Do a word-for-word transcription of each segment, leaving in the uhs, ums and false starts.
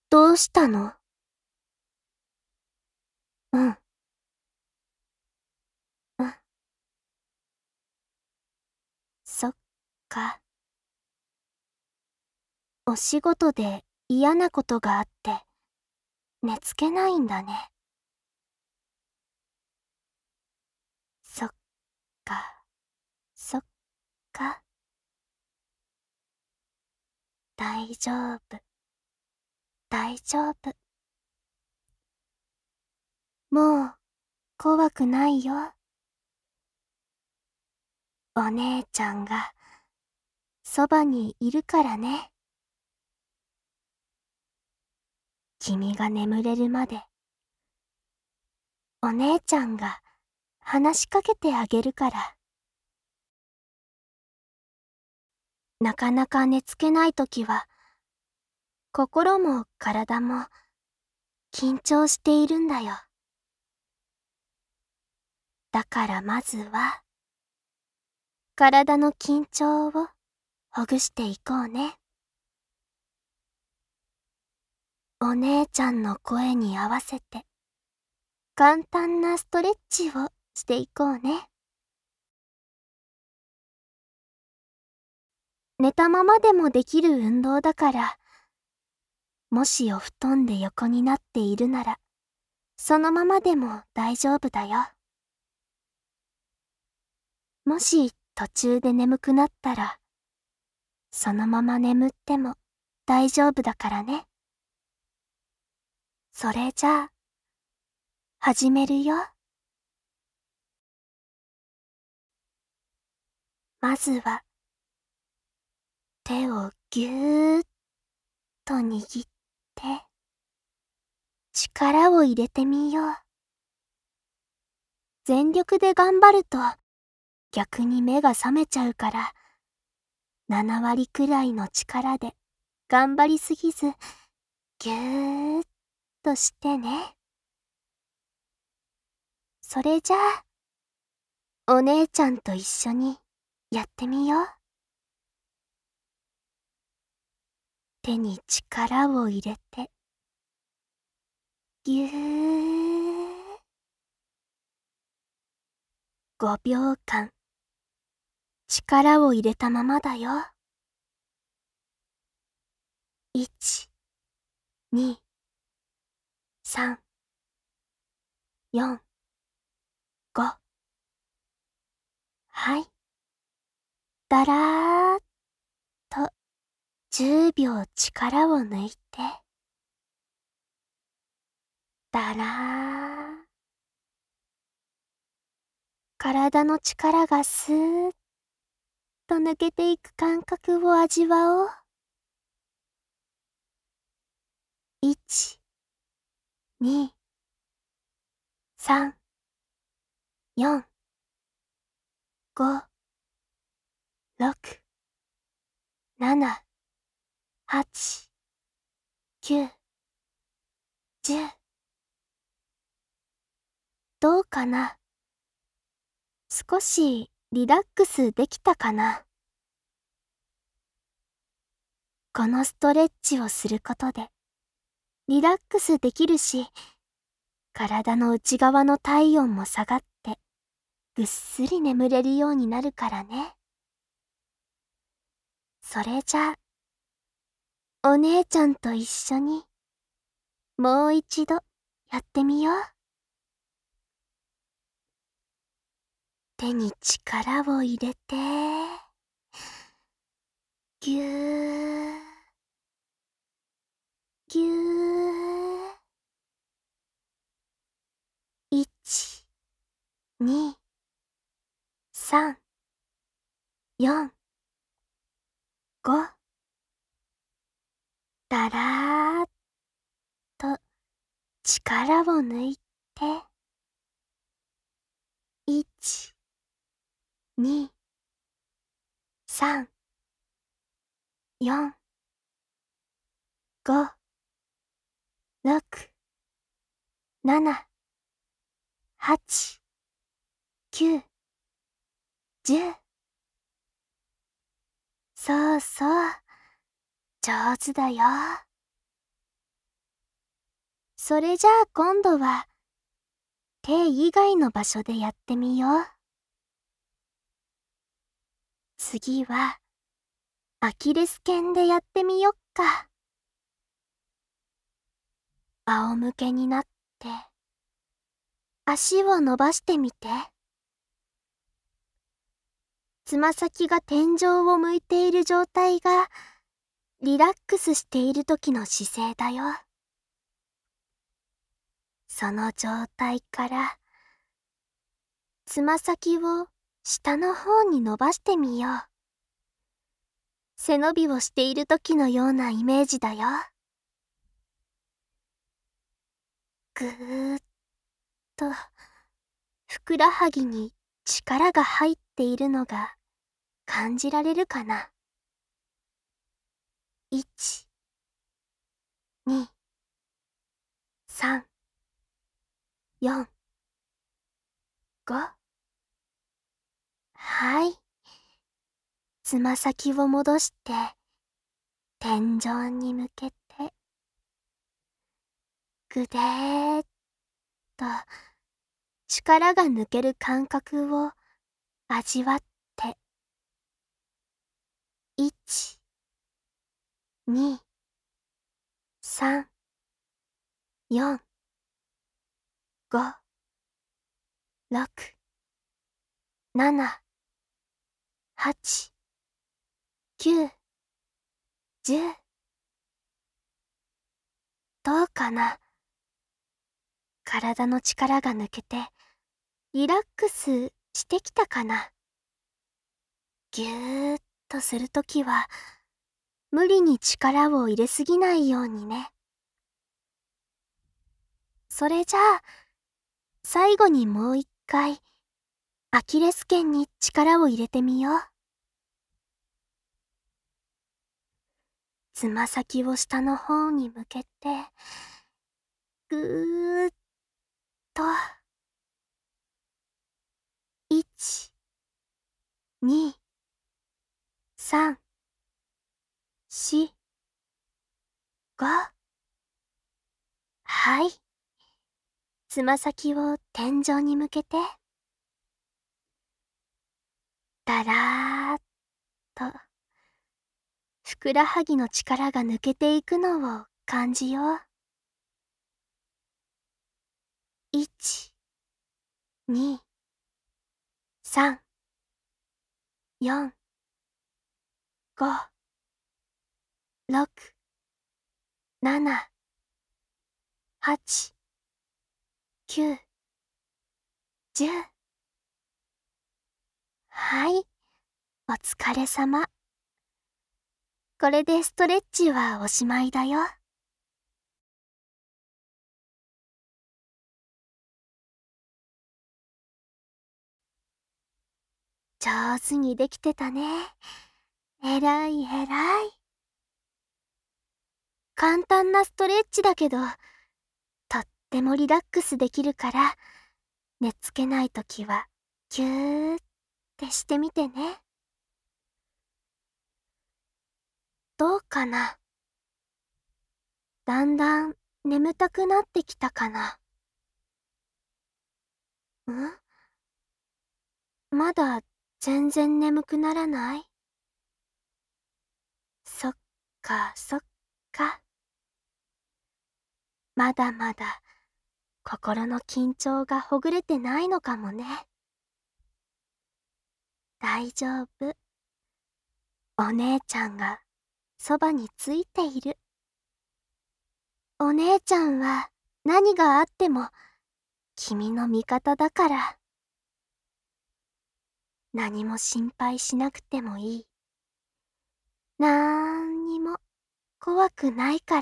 どうしたの？うん。うん。そっか。お仕事で嫌なことがあって、寝つけないんだね。そっか、そっか。大丈夫、大丈夫。もう、怖くないよ。お姉ちゃんが、そばにいるからね。君が眠れるまで、お姉ちゃんが話しかけてあげるから。なかなか寝つけないときは、心も体も緊張しているんだよ。だからまずは、体の緊張をほぐしていこうね。お姉ちゃんの声に合わせて、簡単なストレッチをしていこうね。寝たままでもできる運動だから、もしお布団で横になっているなら、そのままでも大丈夫だよ。もし途中で眠くなったら、そのまま眠っても大丈夫だからね。それじゃあ、始めるよ。まずは、手をぎゅーっと握って、力を入れてみよう。全力で頑張ると、逆に目が覚めちゃうから、なな割くらいの力で、頑張りすぎず、ぎゅーっとしてね。それじゃあ、お姉ちゃんと一緒にやってみよう。手に力を入れて、ぎゅー。ごびょうかん、力を入れたままだよ。いち、に、さん、よん、ご。はい。だらーっとじゅうびょう力を抜いて、だらー。体の力がスーッと抜けていく感覚を味わおう。いち、に、さん、よん、ご、ろく、なな、はち、きゅう、じゅう。どうかな？少しリラックスできたかな？このストレッチをすることでリラックスできるし、体の内側の体温も下がってぐっすり眠れるようになるからね。それじゃあ、お姉ちゃんと一緒にもう一度やってみよう。手に力を入れて、ぎゅー、ぎゅー。いち、に、さん、よん、ご。だらーっと力を抜いて、いち、に、さん、よん、ご、ろく、なな、はち、きゅう、じゅう。そうそう、上手だよ。 それじゃあ今度は手以外の場所でやってみよう。次はアキレス腱でやってみよっか。仰向けになって足を伸ばしてみて。つま先が天井を向いている状態がリラックスしている時の姿勢だよ。その状態からつま先を下の方に伸ばしてみよう。背伸びをしている時のようなイメージだよ。ぐーっとふくらはぎに力が入っているのが感じられるかな。いち、に、さん、よん、ご。はい。つま先を戻して天井に向けてぐでーっと力が抜ける感覚を味わって、いち、に、さん、よん、ご、ろく、なな、はち、きゅう、じゅう。どうかな。体の力が抜けてリラックスしてきたかな。ぎゅーっとするときは無理に力を入れすぎないようにね。それじゃあ最後にもう一回アキレス腱に力を入れてみよう。つま先を下の方に向けてぐーっといち、に、さん、よん、ご。はい。つま先を天井に向けてだらーっとふくらはぎの力が抜けていくのを感じよう。いち、に、さん、よん、ご、ろく、なな、はち、きゅう、じゅう。はい、お疲れ様。これでストレッチはおしまいだよ。上手にできてたね。えらいえらい。簡単なストレッチだけど、とってもリラックスできるから、寝つけないときはぎゅーってしてみてね。どうかな。だんだん眠たくなってきたかな。ん？まだ全然眠くならない？そっかそっか。まだまだ心の緊張がほぐれてないのかもね。大丈夫。お姉ちゃんがそばについている。お姉ちゃんは何があっても君の味方だから。何も心配しなくてもいい。なーんにも怖くないから。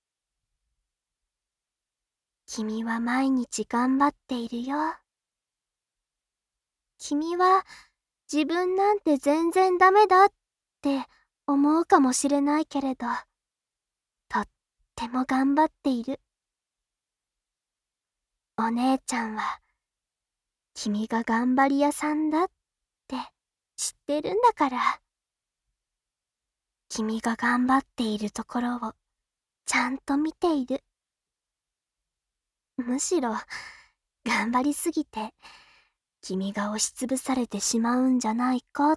君は毎日頑張っているよ。君は自分なんて全然ダメだって思うかもしれないけれど、とっても頑張っている。お姉ちゃんは君が頑張り屋さんだって知ってるんだから。君が頑張っているところをちゃんと見ている。 むしろ、頑張りすぎて、君が押しつぶされてしまうんじゃないかって、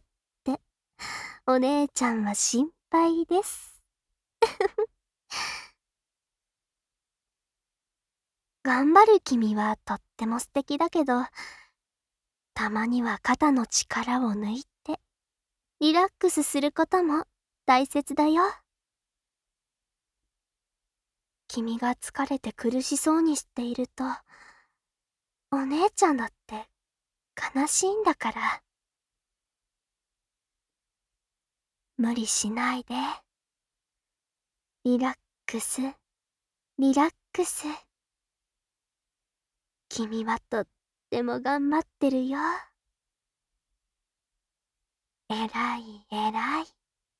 お姉ちゃんは心配です。頑張る君はとっても素敵だけど、たまには肩の力を抜いて、リラックスすることも大切だよ。君が疲れて苦しそうにしていると、お姉ちゃんだって悲しいんだから。無理しないで。リラックス、リラックス。君はとっても頑張ってるよ。えらいえらい。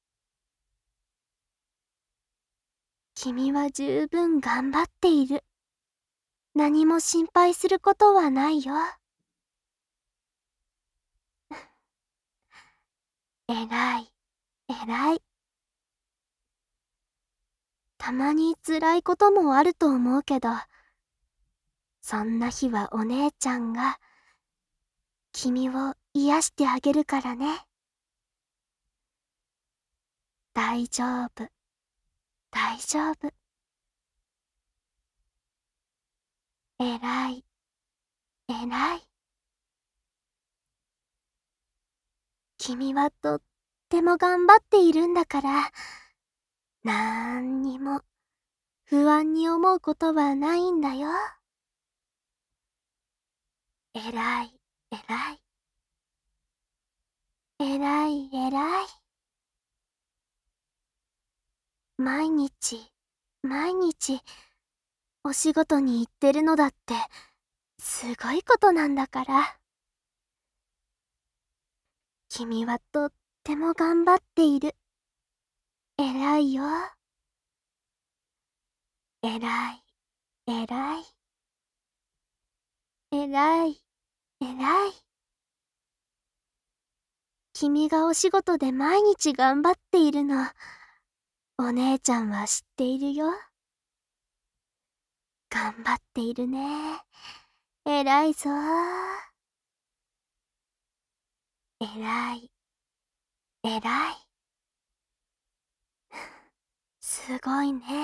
君は十分頑張っている。何も心配することはないよ。えらい、えらい。たまに辛いこともあると思うけど、そんな日はお姉ちゃんが、君を癒してあげるからね。大丈夫、大丈夫。えらい、えらい。君はとっても頑張っているんだから、なんにも不安に思うことはないんだよ。えらい、えらい。えらい、えらい。毎日、毎日、お仕事に行ってるのだって、すごいことなんだから。君はとっても頑張っている。えらいよ。えらい、えらい。えらい、えらい。君がお仕事で毎日頑張っているの、お姉ちゃんは知っているよ。頑張っているね。えらいぞー。えらい、えらい。すごいね。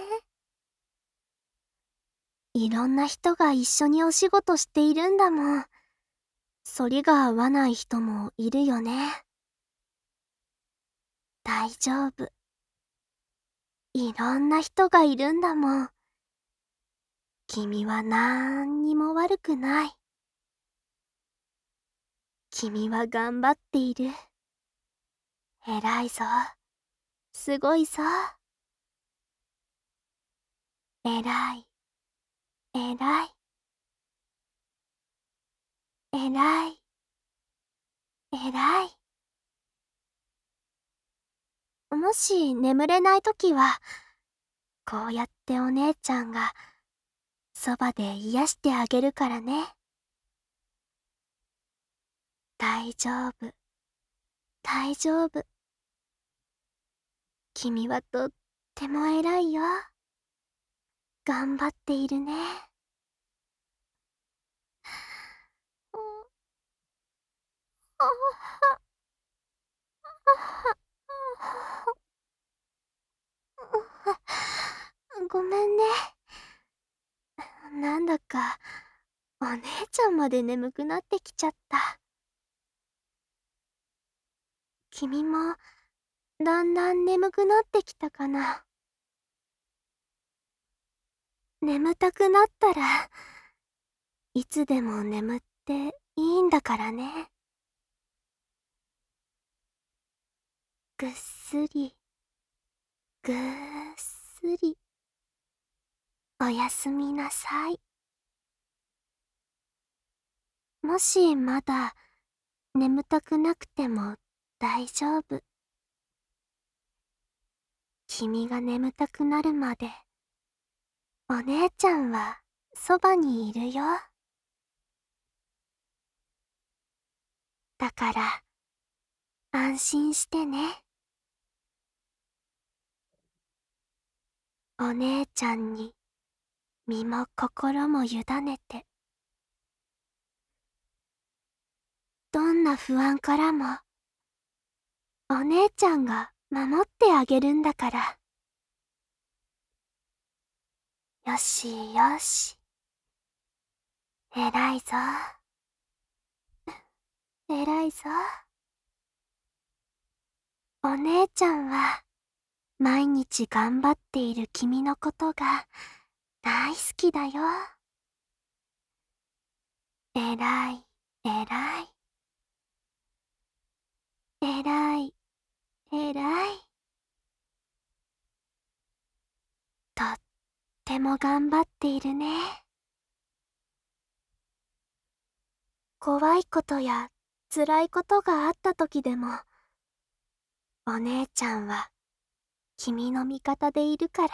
いろんな人が一緒にお仕事しているんだもん。反りが合わない人もいるよね。大丈夫。いろんな人がいるんだもん。君はなんにも悪くない。君は頑張っている。偉いぞ。すごいぞ。偉い。偉い。偉い。偉い。もし眠れないときは、こうやってお姉ちゃんがそばで癒してあげるからね。大丈夫。大丈夫。君はとっても偉いよ。頑張っているね。ごめんね。なんだか、お姉ちゃんまで眠くなってきちゃった。君も、だんだん眠くなってきたかな。眠たくなったら、いつでも眠っていいんだからね。ぐっすり、ぐーっすり、おやすみなさい。もしまだ眠たくなくても大丈夫。君が眠たくなるまで、お姉ちゃんはそばにいるよ。だから、安心してね。お姉ちゃんに身も心も委ねて、どんな不安からもお姉ちゃんが守ってあげるんだから。よしよし、偉いぞ、偉いぞ。お姉ちゃんは毎日頑張っている君のことが大好きだよ。偉い、偉い、偉い、偉い。とっても頑張っているね。怖いことや辛いことがあった時でも、お姉ちゃんは君の味方でいるから、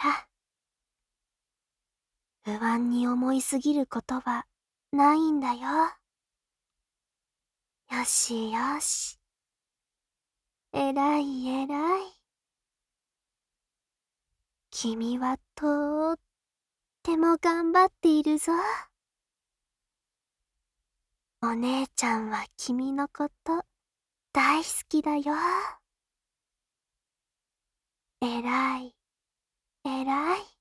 不安に思いすぎることはないんだよ。よしよし、偉い偉い。君はとーっても頑張っているぞ。お姉ちゃんは君のこと大好きだよ。偉い、偉い。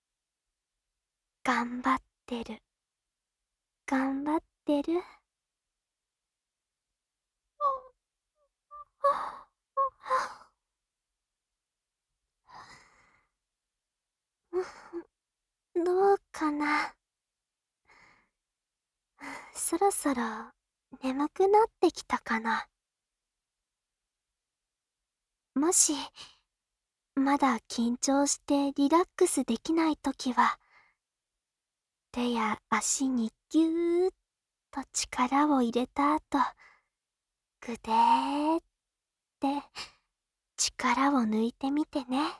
頑張ってる、頑張ってる。どうかな。そろそろ眠くなってきたかな。もしまだ緊張してリラックスできないときは、手や足にぎゅーっと力を入れた後、ぐでーって力を抜いてみてね。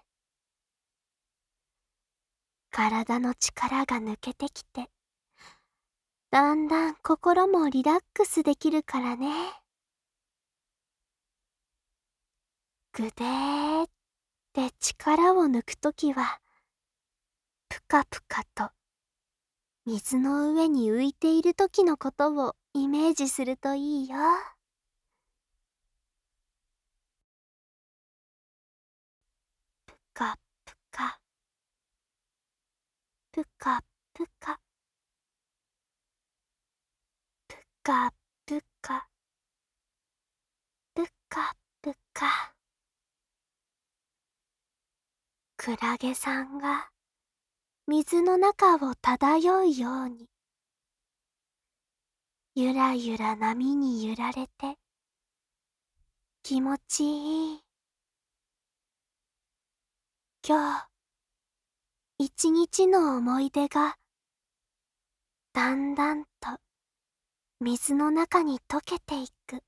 体の力が抜けてきて、だんだん心もリラックスできるからね。ぐでーって力を抜くときは、ぷかぷかと水の上に浮いているときのことをイメージするといいよ。ぷかぷか、ぷかぷか、ぷかぷか、ぷかぷか。クラゲさんが水の中を漂うように、ゆらゆら波に揺られて、気持ちいい。今日、一日の思い出が、だんだんと水の中に溶けていく。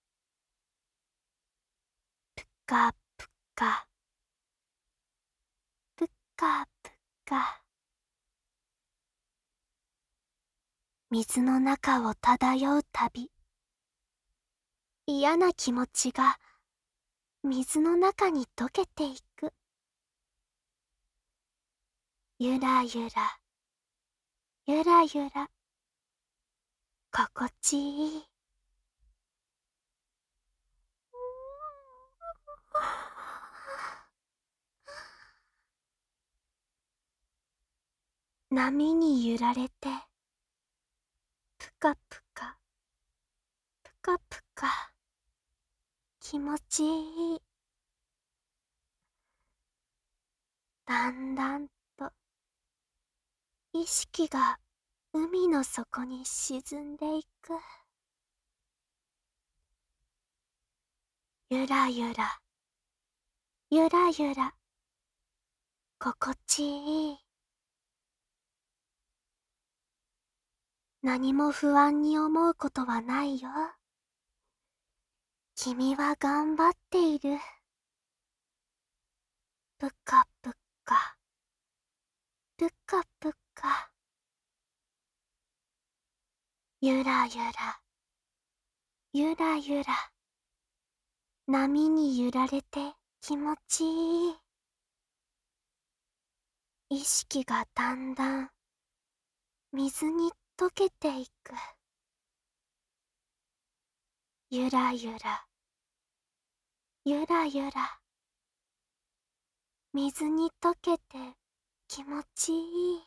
ぷかぷか、ぷかぷか。水の中を漂うたび、嫌な気持ちが水の中に溶けていく。ゆらゆら、ゆらゆら、心地いい。波に揺られて、ぷかぷか、ぷかぷか、気持ちいい。だんだんと意識が海の底に沈んでいく。ゆらゆら、ゆらゆら、心地いい。何も不安に思うことはないよ。君は頑張っている。ぷかぷか、ぷかぷか。ゆらゆら、ゆらゆら。波に揺られて気持ちいい。意識がだんだん水に溶けていく。ゆらゆら、ゆらゆら。水に溶けて気持ちいい。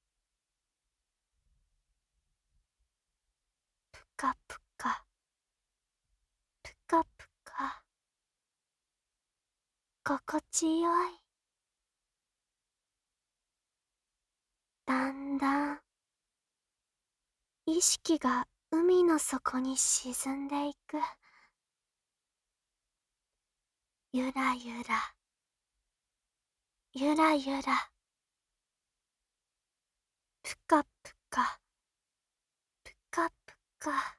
ぷかぷか、ぷかぷか。心地よい。だんだん意識が海の底に沈んでいく。ゆらゆら、ゆらゆら。ぷかぷか、ぷかぷか。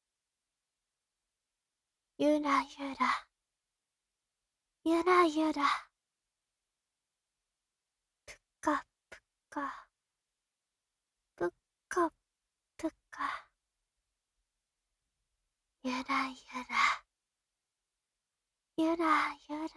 ゆらゆら、ゆらゆら。ぷかぷか、ぷかぷか。ゆらゆら、ゆらゆら。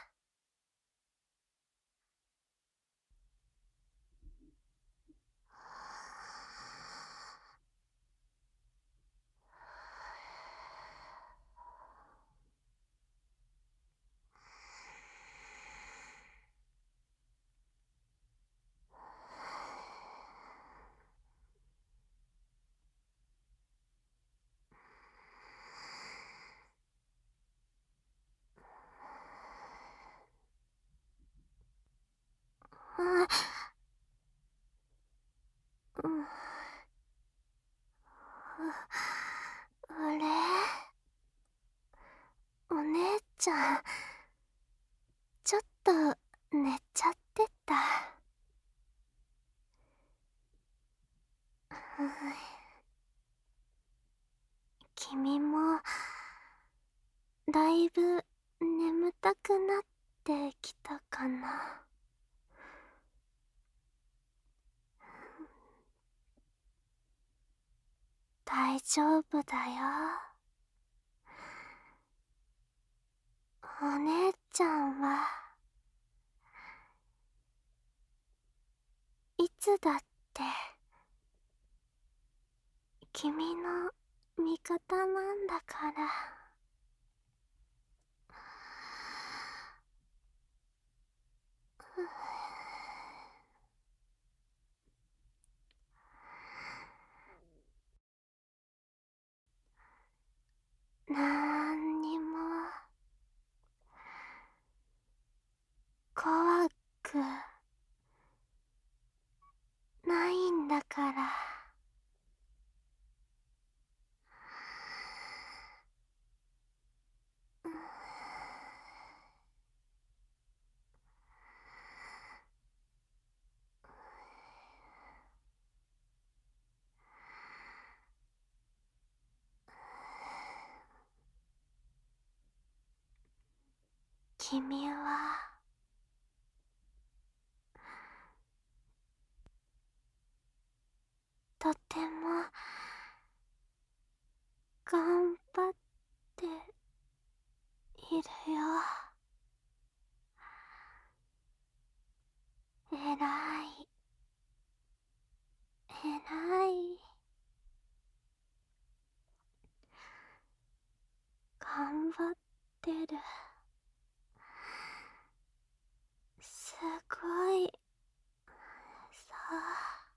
うんうん、あれ、お姉ちゃん、ちょっと寝ちゃってた。うん、君もだいぶ眠たくなってきたかな。大丈夫だよ。お姉ちゃんはいつだって君の味方なんだから。なんにも怖くないんだから。君はとても頑張っているよ。えらい、えらい。頑張ってる。すごい。さあ、